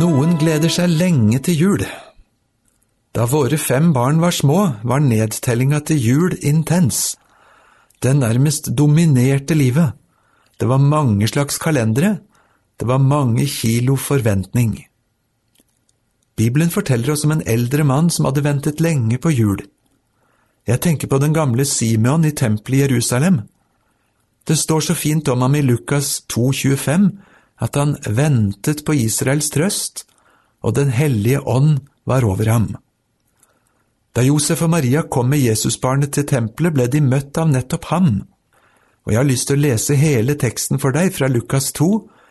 Noen gleder seg lenge til jul. Da våre 5 barn var små, var nedtellinga til jul intens. Den nærmest dominerte livet. Det var mange slags kalendere. Det var mange kilo forventning. Bibelen forteller oss om en eldre mann som hadde ventet lenge på jul. Jeg tenker på den gamle Simeon i tempelet i Jerusalem. Det står så fint om ham i Lukas 2,25 at han ventet på Israels trøst, og den hellige ånd var over ham. Da Josef og Maria kom med Jesusbarnet til tempelet, ble de møtt av nettopp ham. Og jeg har lyst til å lese hele teksten for deg fra Lukas 2,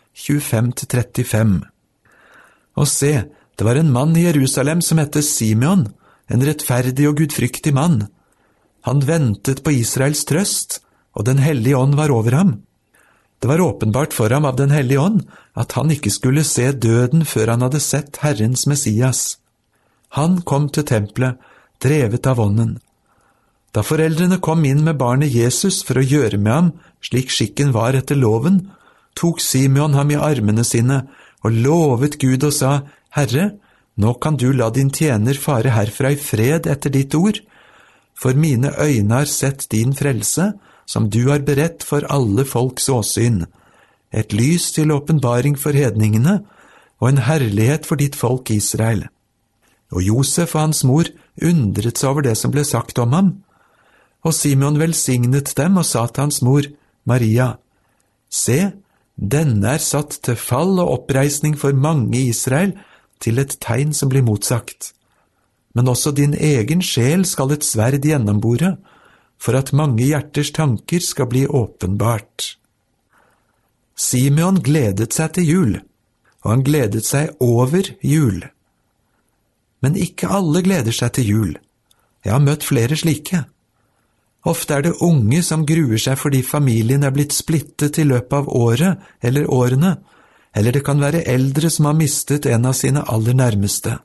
25-35. Og se, det var en mann i Jerusalem som hette Simeon, en rettferdig og gudfryktig mann. Han ventet på Israels trøst, og den hellige ånd var over ham. Det var åpenbart for ham av den hellige ånd at han ikke skulle se døden før han hadde sett Herrens Messias. Han kom til tempelet, drevet av ånden. Da foreldrene kom inn med barnet Jesus for å gjøre med ham, slik skikken var etter loven, tok Simeon ham i armene sine og lovet Gud og sa, «Herre, nå kan du la din tjener fare herfra i fred etter ditt ord, for mine øyne har sett din frelse, som du har beredt for alle folks åsyn, et lys til åpenbaring for hedningene, og en herlighet for ditt folk Israel.» Og Josef og hans mor undret seg over det som ble sagt om ham. Og Simeon velsignet dem og sa til hans mor, Maria, «Se, denne er satt til fall og oppreisning for mange i Israel, til et tegn som blir motsagt. Men også din egen sjel skal et sverd gjennombore, for at mange hjerters tanker skal bli åpenbart.» Simeon gledet seg til jul, og han gledet seg over jul. Men ikke alle gleder seg til jul. Jeg har møtt flere slike. Ofte er det unge som gruer seg fordi familien er blitt splittet i løpet av året eller årene, eller det kan være eldre som har mistet en av sine aller nærmeste.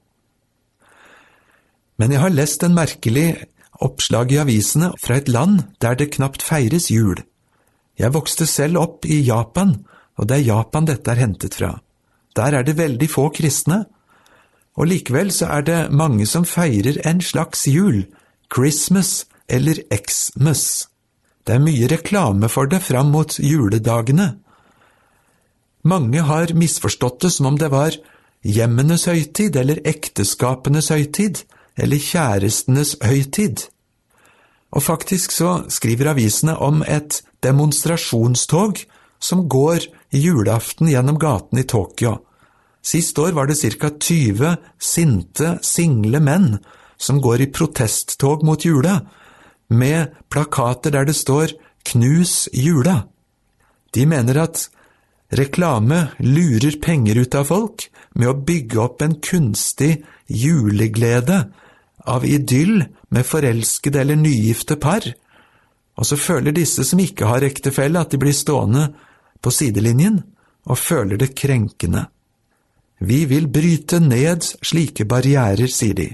Men jeg har lest en merkelig oppslag i avisene fra et land der det knapt feires jul. Jeg vokste selv opp i Japan, og det er Japan dette er hentet fra. Der er det veldig få kristne, og likevel så er det mange som feirer en slags jul, Christmas eller Xmas. Det er mye reklame for det fram mot juledagene. Mange har misforstått det som om det var hjemmenes høytid, eller ekteskapenes høytid, eller kjærestenes høytid. Og faktisk så skriver avisene om et demonstrasjonstog som går julaften gjennom gaten i Tokyo. Sist år var det cirka 20 sinte, single menn som går i protesttog mot jula, med plakater der det står «Knus jula». De mener at reklame lurer penger ut av folk med å bygge opp en kunstig juleglede av idyll med forelskede eller nygifte par, og så føler disse som ikke har ektefelle at de blir stående på sidelinjen og føler det krenkende. Vi vil bryte ned slike barrierer, sier de.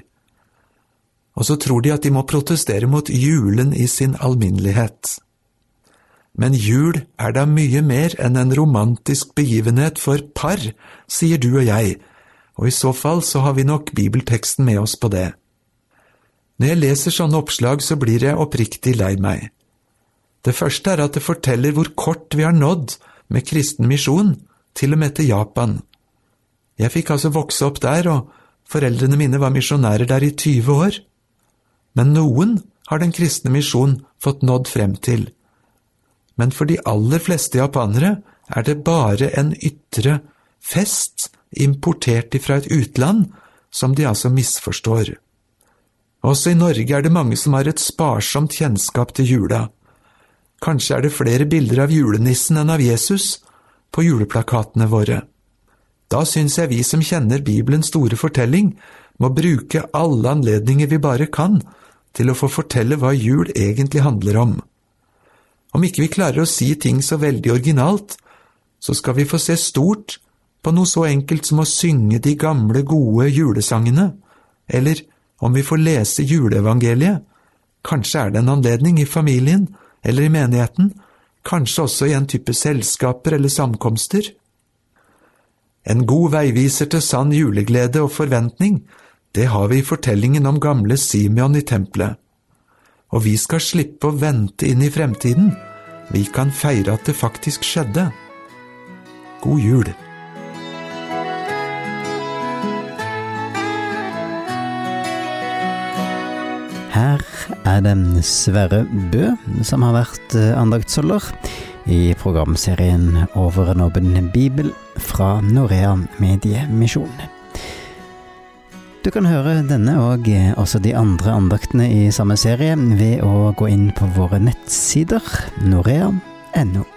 Og så tror de at de må protestere mot julen i sin alminnelighet. Men jul er da mye mer enn en romantisk begivenhet for par, sier du og jeg, og i så fall så har vi nok bibelteksten med oss på det. Når jeg leser sånne oppslag så blir jeg oppriktig lei meg. Det første er at det forteller hvor kort vi har nådd med kristen misjon, til og med til Japan. Jeg fikk altså vokse opp der, og foreldrene mine var misjonærer der i 20 år. Men noen har den kristne misjon fått nådd frem til. Men for de aller fleste japanere er det bare en ytre fest importert fra et utland som de altså misforstår. Også i Norge er det mange som har et sparsomt kjennskap til jula. Kanskje er det flere bilder av julenissen enn av Jesus på juleplakatene våre. Da synes jeg vi som kjenner Bibelens store fortelling må bruke alle anledninger vi bare kan til å få fortelle hva jul egentlig handler om. Om ikke vi klarer å si ting så veldig originalt, så skal vi få se stort på noe så enkelt som å synge de gamle gode julesangene, eller om vi får lese juleevangeliet. Kanskje er det en anledning i familien eller i menigheten, kanskje også i en type selskaper eller samkomster. En god veiviser til sann juleglede og forventning, det har vi i fortellingen om gamle Simeon i tempelet. Og vi skal slippe å vente inn i fremtiden. Vi kan feire at det faktisk skjedde. God jul! Her det Sverre Bø som har vært andaktsholder i programserien Over en åpen bibel fra Norea Mediemisjon. Du kan høre denne og også de andre andaktene i samme serie ved å gå inn på våre nettsider norea.no.